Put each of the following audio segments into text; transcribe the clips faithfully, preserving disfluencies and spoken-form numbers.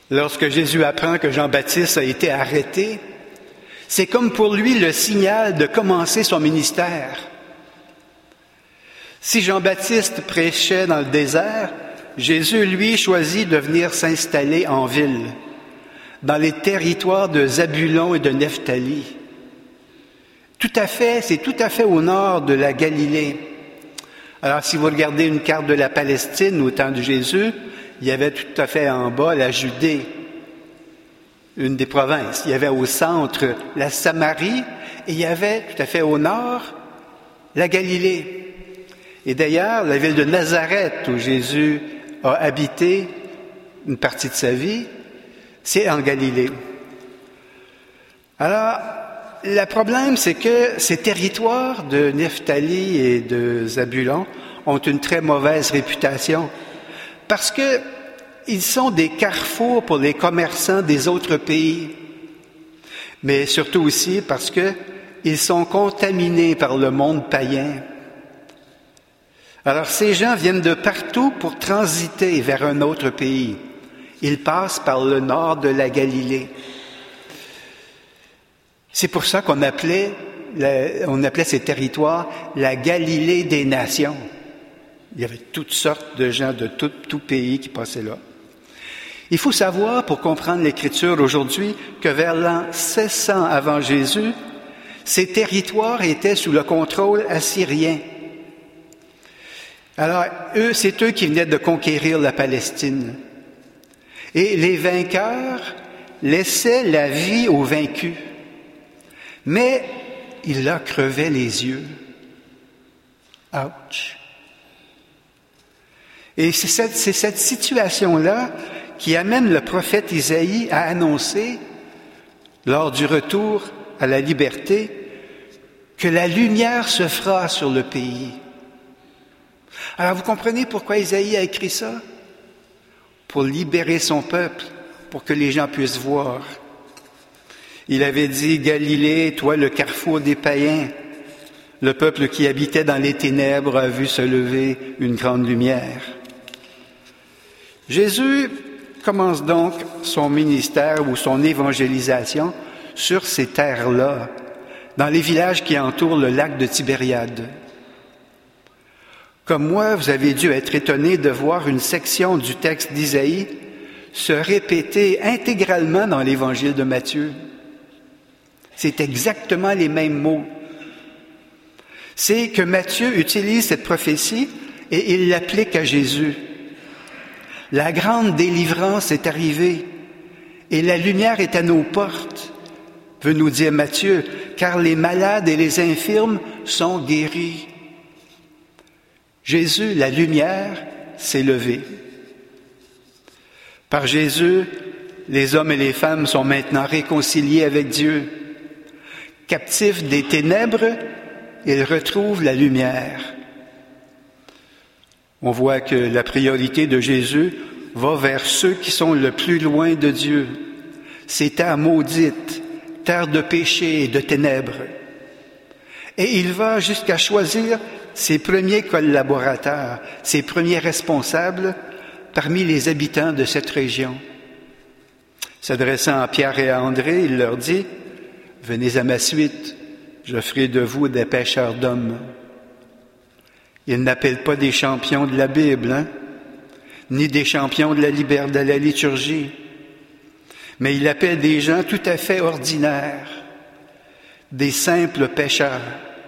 Lorsque Jésus apprend que Jean-Baptiste a été arrêté, c'est comme pour lui le signal de commencer son ministère. Si Jean-Baptiste prêchait dans le désert, Jésus, lui, choisit de venir s'installer en ville, dans les territoires de Zabulon et de Nephtali. Tout à fait, c'est tout à fait au nord de la Galilée. Alors, si vous regardez une carte de la Palestine au temps de Jésus, il y avait tout à fait en bas la Judée, une des provinces. Il y avait au centre la Samarie et il y avait tout à fait au nord la Galilée. Et d'ailleurs, la ville de Nazareth où Jésus a habité une partie de sa vie, c'est en Galilée. Alors, le problème, c'est que ces territoires de Nephtali et de Zabulon ont une très mauvaise réputation parce que ils sont des carrefours pour les commerçants des autres pays, mais surtout aussi parce que ils sont contaminés par le monde païen. Alors, ces gens viennent de partout pour transiter vers un autre pays. Ils passent par le nord de la Galilée. C'est pour ça qu'on appelait, on appelait ces territoires la Galilée des nations. Il y avait toutes sortes de gens de tout, tout pays qui passaient là. Il faut savoir, pour comprendre l'Écriture aujourd'hui, que vers l'an six cents avant Jésus, ces territoires étaient sous le contrôle assyrien. Alors, eux, c'est eux qui venaient de conquérir la Palestine. Et les vainqueurs laissaient la vie aux vaincus. Mais ils leur crevaient les yeux. Ouch! Et c'est cette, c'est cette situation-là qui amène le prophète Isaïe à annoncer, lors du retour à la liberté, que la lumière se fera sur le pays. Alors, vous comprenez pourquoi Isaïe a écrit ça? Pour libérer son peuple, pour que les gens puissent voir. Il avait dit, Galilée, toi le carrefour des païens, le peuple qui habitait dans les ténèbres a vu se lever une grande lumière. Jésus commence donc son ministère ou son évangélisation sur ces terres-là, dans les villages qui entourent le lac de Tibériade. Comme moi, vous avez dû être étonné de voir une section du texte d'Isaïe se répéter intégralement dans l'évangile de Matthieu. C'est exactement les mêmes mots. C'est que Matthieu utilise cette prophétie et il l'applique à Jésus. La grande délivrance est arrivée et la lumière est à nos portes, veut nous dire Matthieu, car les malades et les infirmes sont guéris. Jésus, la lumière, s'est levée. Par Jésus, les hommes et les femmes sont maintenant réconciliés avec Dieu. Captifs des ténèbres, ils retrouvent la lumière. On voit que la priorité de Jésus va vers ceux qui sont le plus loin de Dieu. Ces terres maudites, terres de péché et de ténèbres. Et il va jusqu'à choisir ses premiers collaborateurs, ses premiers responsables parmi les habitants de cette région. S'adressant à Pierre et à André, il leur dit, « Venez à ma suite, je ferai de vous des pêcheurs d'hommes. » Il n'appelle pas des champions de la Bible, hein? Ni des champions de la, libère, de la liturgie, mais il appelle des gens tout à fait ordinaires, des simples pécheurs.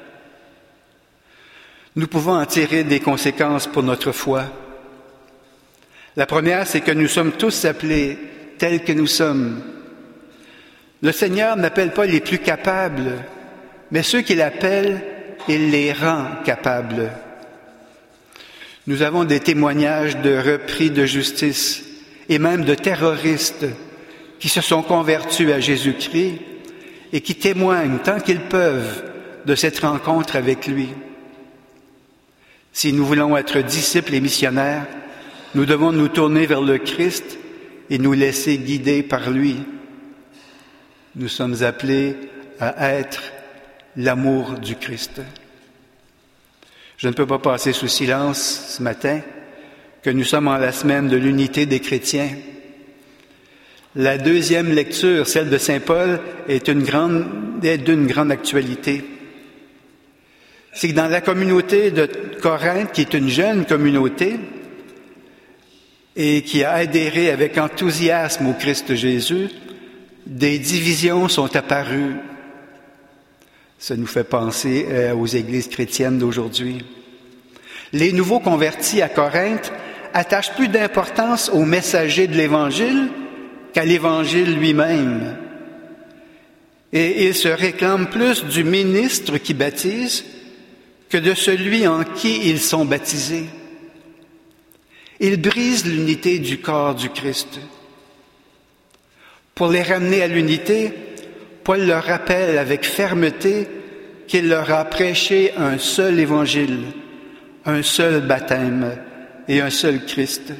Nous pouvons en tirer des conséquences pour notre foi. La première, c'est que nous sommes tous appelés tels que nous sommes. Le Seigneur n'appelle pas les plus capables, mais ceux qu'il appelle, il les rend capables. Nous avons des témoignages de repris de justice et même de terroristes qui se sont convertis à Jésus-Christ et qui témoignent tant qu'ils peuvent de cette rencontre avec lui. Si nous voulons être disciples et missionnaires, nous devons nous tourner vers le Christ et nous laisser guider par lui. Nous sommes appelés à être l'amour du Christ. Je ne peux pas passer sous silence ce matin que nous sommes en la semaine de l'unité des chrétiens. La deuxième lecture, celle de saint Paul, est une grande, est d'une grande actualité. C'est que dans la communauté de Corinthe, qui est une jeune communauté et qui a adhéré avec enthousiasme au Christ Jésus, des divisions sont apparues. Ça nous fait penser euh, aux églises chrétiennes d'aujourd'hui. Les nouveaux convertis à Corinthe attachent plus d'importance au messager de l'Évangile qu'à l'Évangile lui-même. Et ils se réclament plus du ministre qui baptise que de celui en qui ils sont baptisés. Ils brisent l'unité du corps du Christ. Pour les ramener à l'unité, Paul leur rappelle avec fermeté qu'il leur a prêché un seul évangile, un seul baptême et un seul Christ.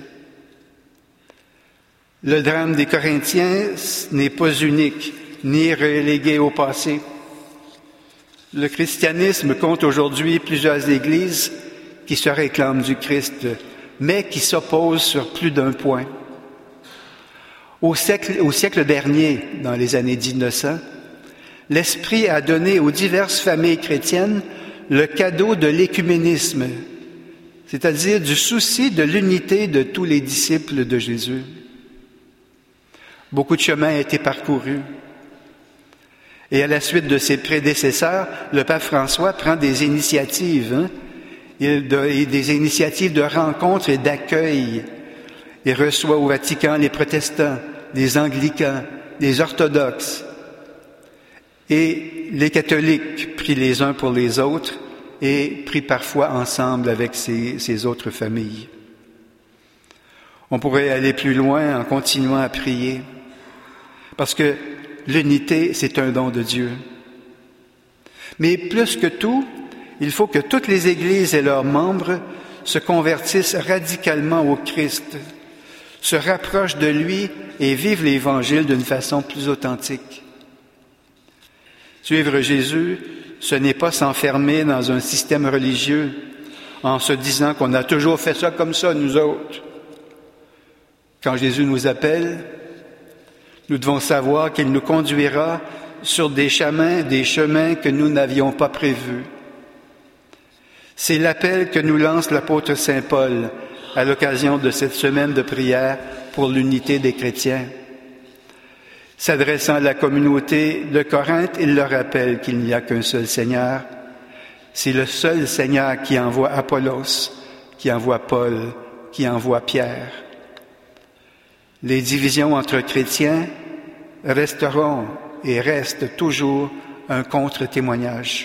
Le drame des Corinthiens n'est pas unique, ni relégué au passé. Le christianisme compte aujourd'hui plusieurs églises qui se réclament du Christ, mais qui s'opposent sur plus d'un point. Au siècle, au siècle dernier, dans les années mille neuf cents, l'Esprit a donné aux diverses familles chrétiennes le cadeau de l'écuménisme, c'est-à-dire du souci de l'unité de tous les disciples de Jésus. Beaucoup de chemin a été parcouru. Et à la suite de ses prédécesseurs, le pape François prend des initiatives, hein, il, de, des initiatives de rencontre et d'accueil. Il reçoit au Vatican les protestants, les anglicans, les orthodoxes. Et les catholiques prient les uns pour les autres et prient parfois ensemble avec ces, ces autres familles. On pourrait aller plus loin en continuant à prier, parce que l'unité, c'est un don de Dieu. Mais plus que tout, il faut que toutes les églises et leurs membres se convertissent radicalement au Christ, se rapprochent de lui et vivent l'Évangile d'une façon plus authentique. Suivre Jésus, ce n'est pas s'enfermer dans un système religieux en se disant qu'on a toujours fait ça comme ça, nous autres. Quand Jésus nous appelle, nous devons savoir qu'il nous conduira sur des chemins, des chemins que nous n'avions pas prévus. C'est l'appel que nous lance l'apôtre saint Paul à l'occasion de cette semaine de prière pour l'unité des chrétiens. S'adressant à la communauté de Corinthe, il leur rappelle qu'il n'y a qu'un seul Seigneur. C'est le seul Seigneur qui envoie Apollos, qui envoie Paul, qui envoie Pierre. Les divisions entre chrétiens resteront et restent toujours un contre-témoignage.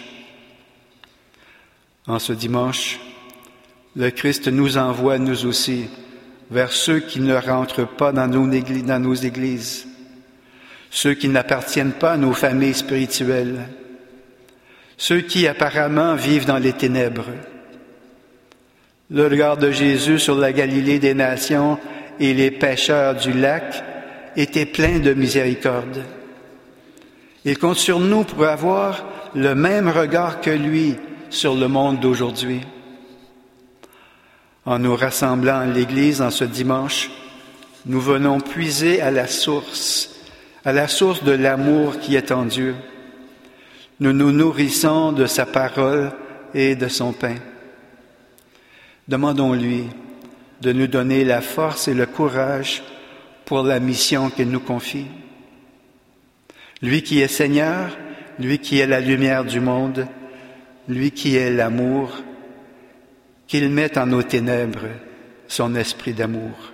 En ce dimanche, le Christ nous envoie, nous aussi, vers ceux qui ne rentrent pas dans nos églises, dans nos églises, ceux qui n'appartiennent pas à nos familles spirituelles, ceux qui apparemment vivent dans les ténèbres. Le regard de Jésus sur la Galilée des nations et les pêcheurs du lac était plein de miséricorde. Il compte sur nous pour avoir le même regard que lui sur le monde d'aujourd'hui. En nous rassemblant à l'Église en ce dimanche, nous venons puiser à la source, à la source de l'amour qui est en Dieu. Nous nous nourrissons de sa parole et de son pain. Demandons-lui de nous donner la force et le courage pour la mission qu'il nous confie. Lui qui est Seigneur, lui qui est la lumière du monde, lui qui est l'amour, qu'il mette en nos ténèbres son esprit d'amour.